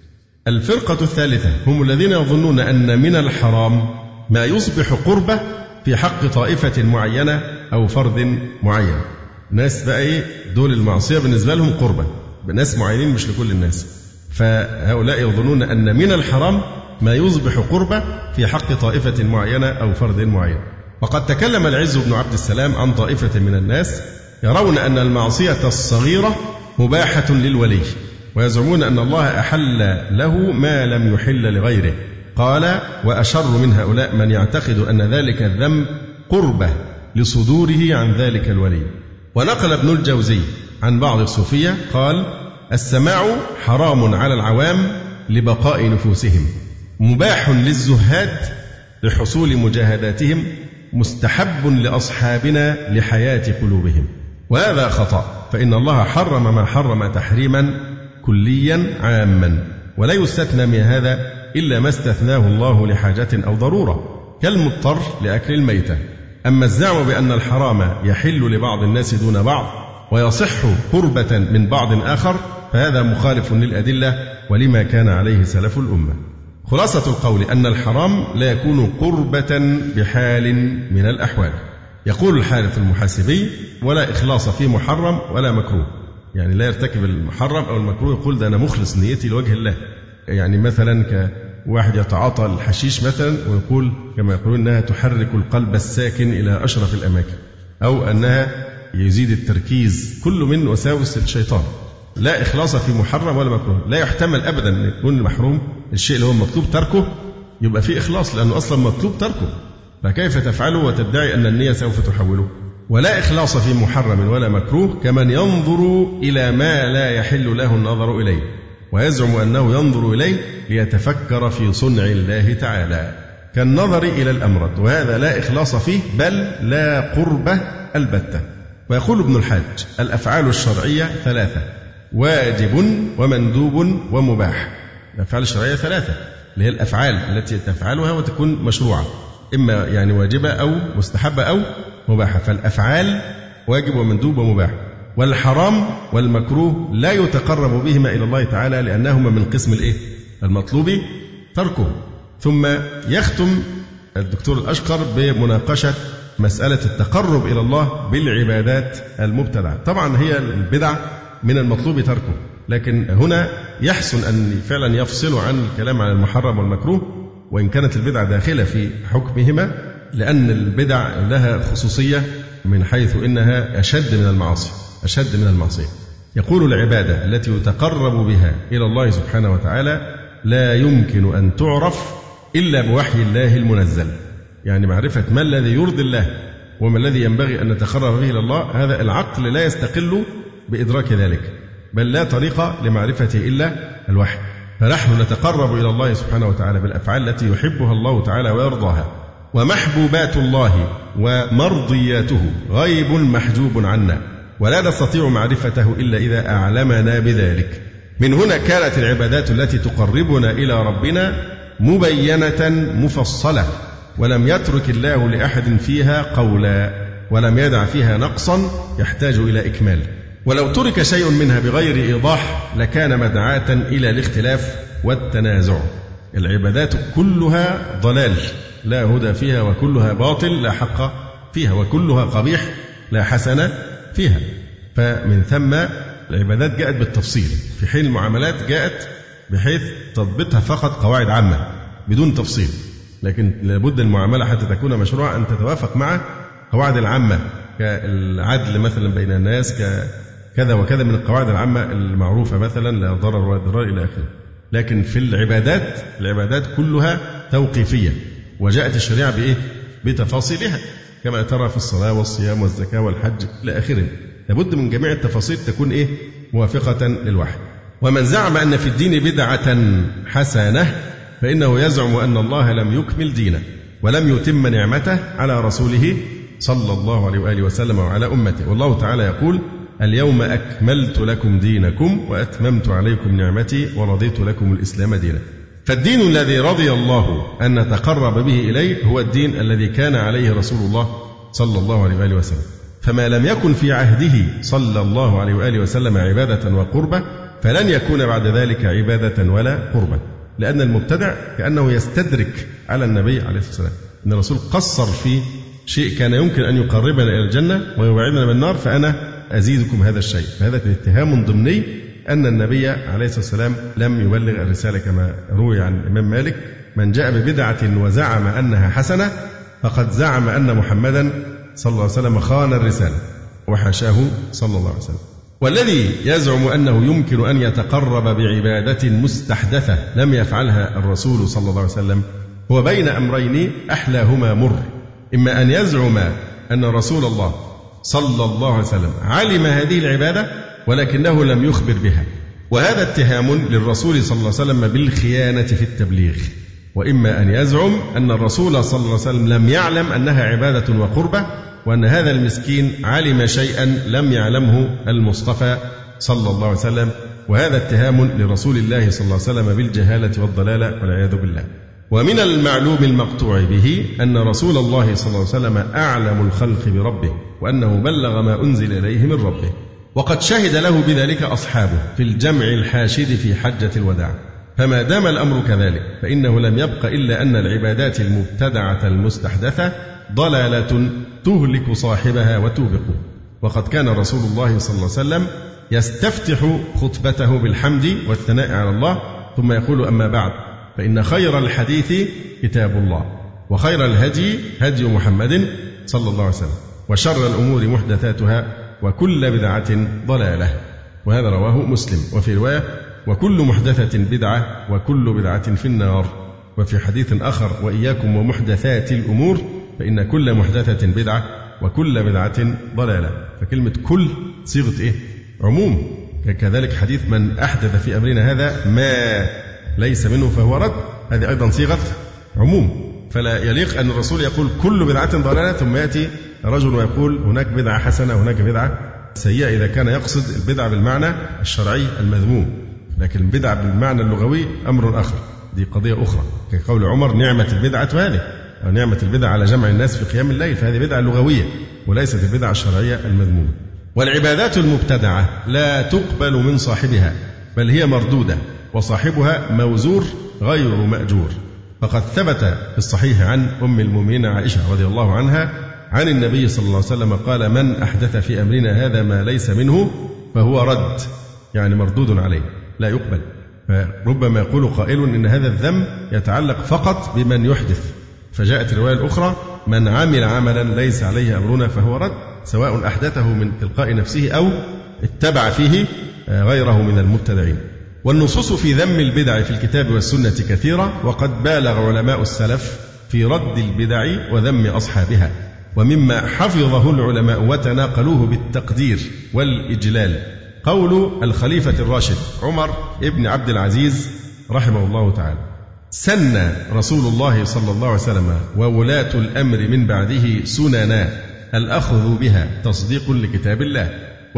الفرقة الثالثة هم الذين يظنون أن من الحرام ما يصبح قربة في حق طائفة معينة أو فرد معين. ناس بقى دول المعصية بالنسبة لهم قربة، بناس معينين مش لكل الناس. فهؤلاء يظنون أن من الحرام ما يصبح قربة في حق طائفة معينة أو فرد معين. وقد تكلم العز بن عبد السلام عن طائفة من الناس يرون أن المعصية الصغيرة مباحة للولي، ويزعمون أن الله أحل له ما لم يحل لغيره. قال: وأشر من هؤلاء من يعتقد أن ذلك الذنب قربة لصدوره عن ذلك الولي. ونقل ابن الجوزي عن بعض الصوفية قال: السماع حرام على العوام لبقاء نفوسهم، مباح للزهاد لحصول مجاهداتهم، مستحب لأصحابنا لحياة قلوبهم. وهذا خطأ، فإن الله حرم ما حرم تحريما كليا عاما، ولا يستثنى من هذا إلا ما استثناه الله لحاجة أو ضرورة كالمضطر لأكل الميتة. أما الزعم بأن الحرام يحل لبعض الناس دون بعض ويصح قربة من بعض آخر فهذا مخالف للأدلة ولما كان عليه سلف الأمة. خلاصة القول أن الحرام لا يكون قربة بحال من الأحوال. يقول الحارث المحاسبي: ولا إخلاص في محرم ولا مكروه، يعني لا يرتكب المحرم أو المكروه يقول ده أنا مخلص نيتي لوجه الله. يعني مثلا كواحد يتعاطى الحشيش مثلا ويقول كما يقولون أنها تحرك القلب الساكن إلى أشرف الأماكن، أو أنها يزيد التركيز، كل من وساوس الشيطان. لا إخلاص في محرم ولا مكروه. لا يحتمل أبدا أن يكون المحروم الشيء اللي هو مطلوب تركه يبقى فيه إخلاص، لأنه أصلا مطلوب تركه، فكيف تفعله وتدعي أن النية سوف تحوله؟ ولا إخلاص في محرم ولا مكروه كمن ينظر إلى ما لا يحل له النظر إليه ويزعم أنه ينظر إليه ليتفكر في صنع الله تعالى، كالنظر إلى الأمرد، وهذا لا إخلاص فيه بل لا قربة البتة. ويقول ابن الحاج: الأفعال الشرعية ثلاثة: واجب ومندوب ومباح. الأفعال الشرعية ثلاثة اللي هي الأفعال التي تفعلها وتكون مشروعة، إما يعني واجبة أو مستحبة أو مباحة. فالأفعال واجب ومندوب ومباح. والحرام والمكروه لا يتقرب بهما إلى الله تعالى لأنهما من قسم المطلوب تركه. ثم يختم الدكتور الأشقر بمناقشة مسألة التقرب إلى الله بالعبادات المبتدعة. طبعا هي البدع من المطلوب تركه، لكن هنا يحسن أن فعلا يفصل عن الكلام عن المحرم والمكروه، وإن كانت البدع داخلة في حكمهما، لأن البدع لها خصوصية من حيث إنها أشد من المعصية. يقول: العبادة التي يتقرب بها إلى الله سبحانه وتعالى لا يمكن أن تعرف إلا بوحي الله المنزل، يعني معرفة ما الذي يرضي الله وما الذي ينبغي أن نتقرب به إلى الله، هذا العقل لا يستقل بإدراك ذلك، بل لا طريقة لمعرفته إلا الوحي. فنحن نتقرب إلى الله سبحانه وتعالى بالأفعال التي يحبها الله تعالى ويرضاها. ومحبوبات الله ومرضياته غيب محجوب عنا، ولا نستطيع معرفته إلا إذا أعلمنا بذلك. من هنا كانت العبادات التي تقربنا إلى ربنا مبينة مفصلة، ولم يترك الله لأحد فيها قولا، ولم يدع فيها نقصا يحتاج إلى إكمال. ولو ترك شيء منها بغير إيضاح لكان مدعاة إلى الاختلاف والتنازع. العبادات كلها ضلال لا هدى فيها، وكلها باطل لا حق فيها، وكلها قبيح لا حسن فيها. فمن ثم العبادات جاءت بالتفصيل، في حين المعاملات جاءت بحيث تضبطها فقط قواعد عامة بدون تفصيل، لكن لابد المعاملة حتى تكون مشروعة أن تتوافق مع قواعد العامة كالعدل مثلا بين الناس، كذا وكذا من القواعد العامة المعروفة، مثلا لا ضرر ولا ضرار إلى آخره. لكن في العبادات كلها توقيفية، وجاءت الشريعة بتفاصيلها كما ترى في الصلاة والصيام والزكاة والحج إلى آخره. لابد من جميع التفاصيل تكون موافقة للوحي. ومن زعم أن في الدين بدعة حسنة فإنه يزعم أن الله لم يكمل دينه ولم يتم نعمته على رسوله صلى الله عليه وآله وسلم وعلى أمته. والله تعالى يقول: اليوم أكملت لكم دينكم وأتممت عليكم نعمتي ورضيت لكم الإسلام دينا. فالدين الذي رضي الله أن نتقرب به إليه هو الدين الذي كان عليه رسول الله صلى الله عليه وآله وسلم. فما لم يكن في عهده صلى الله عليه وآله وسلم عبادة وقربة فلن يكون بعد ذلك عبادة ولا قربة، لأن المبتدع كأنه يستدرك على النبي عليه الصلاة والسلام أن الرسول قصر في شيء كان يمكن أن يقربنا إلى الجنة ويبعدنا من النار فأنا أزيدكم هذا الشيء. فهذا اتهام ضمني أن النبي عليه الصلاة والسلام لم يبلغ الرسالة، كما روي عن الإمام مالك: من جاء ببدعة وزعم أنها حسنة فقد زعم أن محمدا صلى الله عليه وسلم خان الرسالة، وحاشاه صلى الله عليه وسلم. والذي يزعم أنه يمكن أن يتقرب بعبادة مستحدثة لم يفعلها الرسول صلى الله عليه وسلم هو بين أمرين أحلاهما مر، إما أن يزعم أن رسول الله صلى الله عليه وسلم علم هذه العبادة ولكنه لم يخبر بها، وهذا اتهام للرسول صلى الله عليه وسلم بالخيانة في التبليغ، وإما أن يزعم أن الرسول صلى الله عليه وسلم لم يعلم أنها عبادة وقربة، وأن هذا المسكين علم شيئا لم يعلمه المصطفى صلى الله عليه وسلم، وهذا اتهام لرسول الله صلى الله عليه وسلم بالجهالة والضلالة والعياذ بالله. ومن المعلوم المقطوع به أن رسول الله صلى الله عليه وسلم أعلم الخلق بربه، وأنه بلغ ما أنزل إليه من ربه، وقد شهد له بذلك أصحابه في الجمع الحاشد في حجة الوداع. فما دام الأمر كذلك فإنه لم يبق إلا أن العبادات المبتدعة المستحدثة ضلالة تهلك صاحبها وتوبقه. وقد كان رسول الله صلى الله عليه وسلم يستفتح خطبته بالحمد والثناء على الله ثم يقول: أما بعد، فإن خير الحديث كتاب الله، وخير الهدي هدي محمد صلى الله عليه وسلم، وشر الأمور محدثاتها، وكل بدعة ضلالة. وهذا رواه مسلم. وفي رواية: وكل محدثة بدعة، وكل بدعة في النار. وفي حديث آخر: وإياكم ومحدثات الأمور، فإن كل محدثة بدعة، وكل بدعة ضلالة. فكلمة كل صيغة إيه؟ عموم. كذلك حديث: من أحدث في أمرنا هذا ما ليس منه فهو رد، هذه أيضا صيغة عموم. فلا يليق أن الرسول يقول كل بدعة ضلالة ثم يأتي رجل ويقول هناك بدعة حسنة وهناك بدعة سيئة، إذا كان يقصد البدعة بالمعنى الشرعي المذموم. لكن البدعة بالمعنى اللغوي أمر آخر، دي قضية أخرى، كقول عمر: نعمة البدعة هذه، أو نعمة البدعة على جمع الناس في قيام الليل، فهذه بدعة لغوية وليست البدعة الشرعية المذمومة. والعبادات المبتدعة لا تقبل من صاحبها، بل هي مردودة، وصاحبها موزور غير مأجور. فقد ثبت في الصحيح عن أم المؤمنين عائشة رضي الله عنها عن النبي صلى الله عليه وسلم قال: من أحدث في أمرنا هذا ما ليس منه فهو رد، يعني مردود عليه لا يقبل. فربما يقول قائل إن هذا الذم يتعلق فقط بمن يحدث، فجاءت الرواية الأخرى: من عمل عملا ليس عليه أمرنا فهو رد، سواء أحدثه من تلقاء نفسه أو اتبع فيه غيره من المبتدعين. والنصوص في ذم البدع في الكتاب والسنة كثيرة، وقد بالغ علماء السلف في رد البدع وذم أصحابها. ومما حفظه العلماء وتناقلوه بالتقدير والإجلال قول الخليفة الراشد عمر ابن عبد العزيز رحمه الله تعالى: سن رسول الله صلى الله عليه وسلم وولاة الأمر من بعده سننا الأخذ بها تصديق لكتاب الله،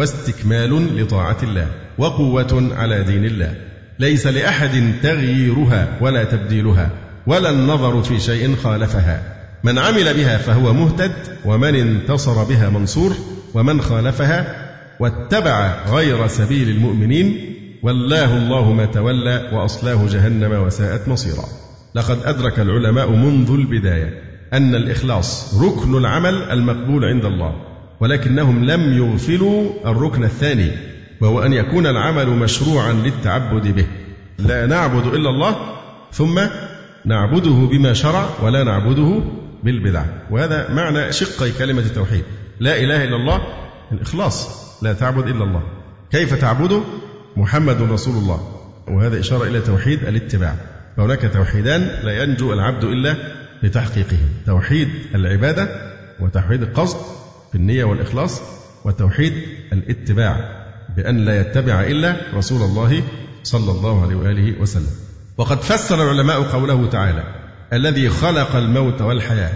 واستكمال لطاعة الله، وقوة على دين الله، ليس لأحد تغييرها ولا تبديلها، ولا النظر في شيء خالفها. من عمل بها فهو مهتد، ومن انتصر بها منصور، ومن خالفها واتبع غير سبيل المؤمنين ولاه الله ما تولى، وأصلاه جهنم وساءت مصيرا. لقد أدرك العلماء منذ البداية أن الإخلاص ركن العمل المقبول عند الله، ولكنهم لم يغفلوا الركن الثاني، وهو أن يكون العمل مشروعا للتعبد به. لا نعبد إلا الله، ثم نعبده بما شرع، ولا نعبده بالبدع. وهذا معنى شقي كلمة التوحيد: لا إله إلا الله، الإخلاص، لا تعبد إلا الله. كيف تعبده؟ محمد رسول الله، وهذا إشارة إلى توحيد الاتباع. فهناك توحيدان لا ينجو العبد إلا بتحقيقه: توحيد العبادة، وتوحيد القصد في النية والإخلاص، وتوحيد الاتباع بأن لا يتبع إلا رسول الله صلى الله عليه وآله وسلم. وقد فسر العلماء قوله تعالى: الذي خلق الموت والحياة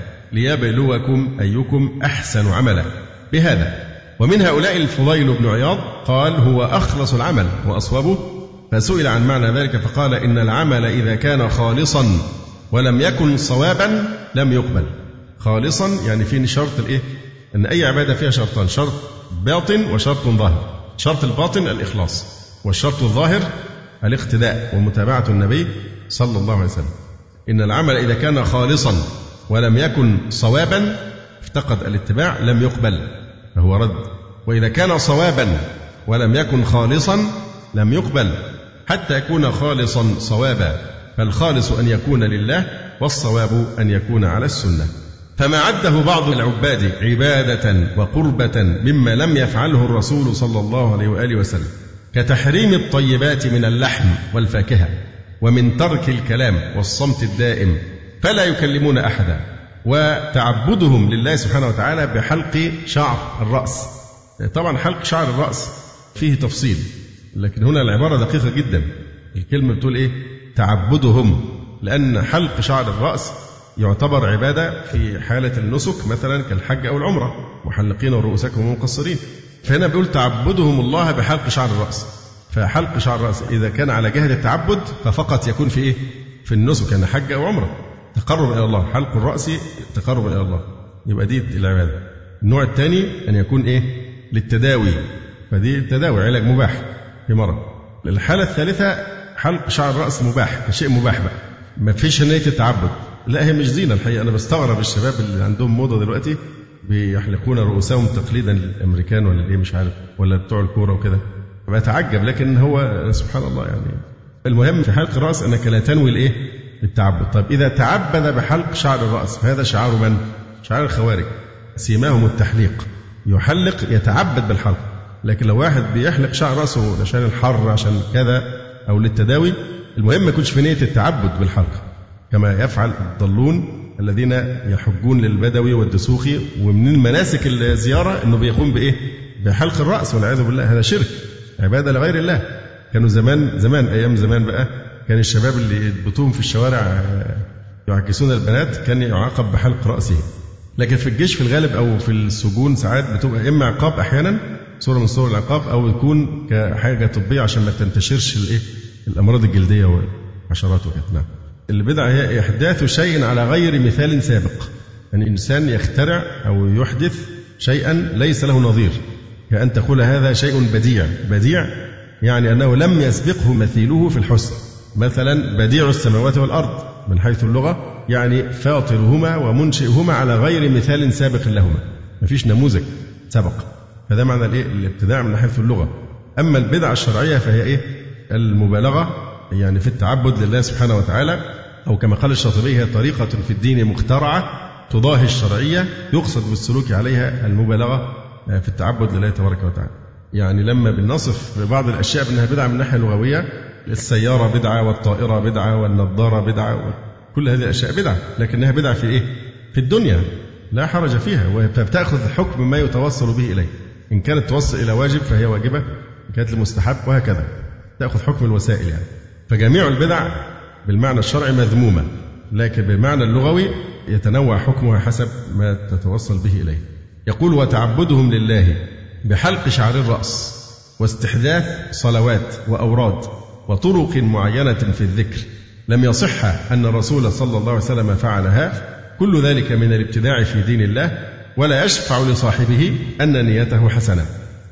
ليبلوكم أيكم أحسن عملا بهذا. ومن هؤلاء الفضيل بن عياض قال: هو أخلص العمل وأصوبه. فسئل عن معنى ذلك فقال: إن العمل إذا كان خالصا ولم يكن صوابا لم يقبل. خالصا يعني فيه شرط الإيه؟ أن أي عبادة فيها شرطان: شرط باطن وشرط ظاهر. شرط الباطن الإخلاص، والشرط الظاهر الاقتداء ومتابعة النبي صلى الله عليه وسلم. إن العمل إذا كان خالصا ولم يكن صوابا، افتقد الاتباع، لم يقبل فهو رد. وإذا كان صوابا ولم يكن خالصا لم يقبل، حتى يكون خالصا صوابا. فالخالص أن يكون لله، والصواب أن يكون على السنة. فما عده بعض العباد عبادة وقربة مما لم يفعله الرسول صلى الله عليه وآله وسلم، كتحريم الطيبات من اللحم والفاكهة، ومن ترك الكلام والصمت الدائم فلا يكلمون أحدا، وتعبدهم لله سبحانه وتعالى بحلق شعر الرأس. طبعا حلق شعر الرأس فيه تفصيل، لكن هنا العبارة دقيقة جدا. الكلمة بتقول إيه؟ تعبدهم، لأن حلق شعر الرأس يعتبر عبادة في حالة النسك مثلا كالحج أو العمرة، محلقين رؤوسكم ومقصرين. فهنا بيقول تعبدهم الله بحلق شعر الرأس. فحلق شعر الرأس إذا كان على جهة التعبد ففقط يكون في إيه؟ في النسك، يعني حج أو عمرة، تقرب إلى الله. حلق الرأس تقرب إلى الله، يبقى دي العبادة. النوع الثاني أن يكون إيه؟ للتداوي، فدي التداوي علاج مباح في مرض. الحالة الثالثة حلق شعر الرأس مباح، شيء مباح بقى، ما فيش نية التعبد. لا هي مش زينة الحقيقة. أنا بستغرب الشباب اللي عندهم موضة دلوقتي بيحلقون رؤوسهم تقليدا للأمريكان ولا إيه مش عارف، ولا بتوع الكورة وكده، بتعجب. لكن هو سبحان الله يعني المهم في حلق الرأس أنك لا تنوي الإيه؟ التعبد. طيب إذا تعبد بحلق شعر الرأس فهذا شعار من؟ شعار الخوارج، سيماهم التحليق، يحلق يتعبد بالحلق. لكن لو واحد بيحلق شعر رأسه عشان الحر عشان كذا أو للتداوي، المهم ما يكونش في نية التعبد بالحلق، كما يفعل الضالون الذين يحجون للبدوي والدسوقي، ومن المناسك الزيارة أنه بيقوم بإيه؟ بحلق الرأس، والعياذ بالله هذا شرك، عبادة لغير الله. كانوا زمان أيام زمان بقى كان الشباب اللي يضبطوهم في الشوارع يعكسون البنات كان يعاقب بحلق رأسه. لكن في الجيش في الغالب أو في السجون ساعات بتبقى إما عقاب أحيانا صورة من صور العقاب، أو يكون كحاجة طبية عشان ما تنتشرش الإيه؟ الأمراض الجلدية والحشرات وكده. نعم. البدعة هي إحداث شيء على غير مثال سابق، يعني إنسان يخترع أو يحدث شيئا ليس له نظير، كأن تقول هذا شيء بديع. بديع يعني أنه لم يسبقه مثيله في الحسن. مثلا بديع السماوات والأرض من حيث اللغة يعني فاطرهما ومنشئهما على غير مثال سابق لهما، ما فيش نموذج سبق. فده معنى الإيه؟ الابتداع من حيث اللغة. أما البدعة الشرعية فهي إيه؟ المبالغة يعني في التعبد لله سبحانه وتعالى، أو كما قال الشاطبي هي طريقة في الدين مخترعة تضاهي الشرعية يقصد بالسلوك عليها المبالغة في التعبد لله تبارك وتعالى. يعني لما بنصف بعض الأشياء بأنها بدعة من الناحية اللغوية، السيارة بدعة والطائرة بدعة والنظارة بدعة، كل هذه الأشياء بدعة، لكنها بدعة في إيه؟ في الدنيا لا حرج فيها، فبتأخذ حكم ما يتوصل به إليه. إن كانت توصل إلى واجب فهي واجبة، إن كانت لمستحب وهكذا، تأخذ حكم الوسائل يعني. فجميع البدع بالمعنى الشرعي مذمومة، لكن بالمعنى اللغوي يتنوع حكمها حسب ما تتوصل به إليه. يقول وتعبدهم لله بحلق شعر الرأس واستحداث صلوات وأوراد وطرق معينة في الذكر لم يصح أن الرسول صلى الله عليه وسلم فعلها، كل ذلك من الابتداع في دين الله، ولا يشفع لصاحبه أن نيته حسنة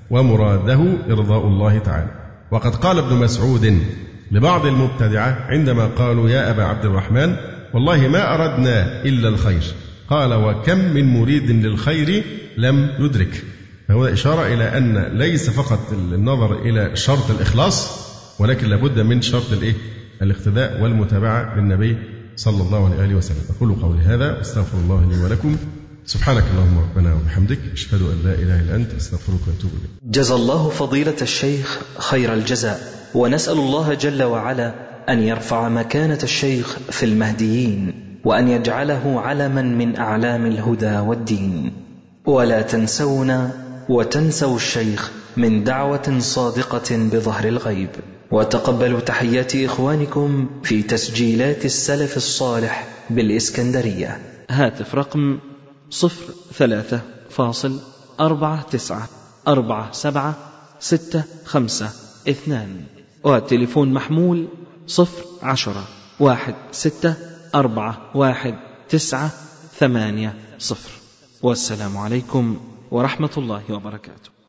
ومراده إرضاء الله تعالى. وقد قال ابن مسعود لبعض المبتدعة عندما قالوا يا أبا عبد الرحمن والله ما أردنا إلا الخير، قال وكم من مريد للخير لم يدرك. فهو إشارة إلى أن ليس فقط النظر إلى شرط الإخلاص، ولكن لابد من شرط الإيه؟ الاقتداء والمتابعة بالنبي صلى الله عليه وآله وسلم. أقول قولي هذا واستغفر الله لي ولكم. سبحانك اللهم ربنا وبحمدك، أشهد أن لا إله إلا أنت، أستغفرك وأتوب إليك. جزا الله فضيلة الشيخ خير الجزاء، ونسأل الله جل وعلا أن يرفع مكانة الشيخ في المهديين، وأن يجعله علما من أعلام الهدى والدين. ولا تنسونا وتنسوا الشيخ من دعوة صادقة بظهر الغيب. وتقبلوا تحيات إخوانكم في تسجيلات السلف الصالح بالإسكندرية. هاتف رقم 03494765 وتليفون محمول 010-1641-980. والسلام عليكم ورحمة الله وبركاته.